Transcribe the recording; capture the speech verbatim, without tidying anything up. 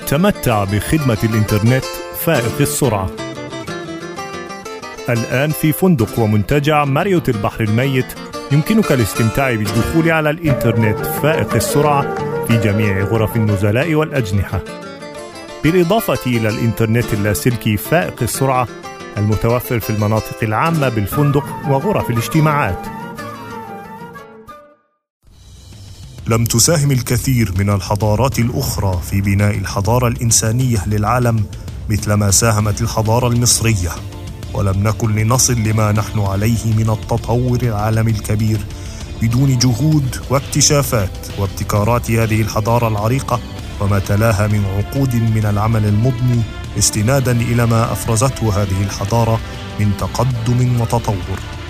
تمتع بخدمة الإنترنت فائق السرعة. الآن في فندق ومنتجع ماريوت البحر الميت يمكنك الاستمتاع بالدخول على الإنترنت فائق السرعة في جميع غرف النزلاء والأجنحة، بالإضافة إلى الإنترنت اللاسلكي فائق السرعة المتوفر في المناطق العامة بالفندق وغرف الاجتماعات. لم تساهم الكثير من الحضارات الأخرى في بناء الحضارة الإنسانية للعالم مثل ما ساهمت الحضارة المصرية، ولم نكن لنصل لما نحن عليه من التطور العالمي الكبير بدون جهود واكتشافات وابتكارات هذه الحضارة العريقة وما تلاها من عقود من العمل المضني استناداً إلى ما أفرزته هذه الحضارة من تقدم وتطور.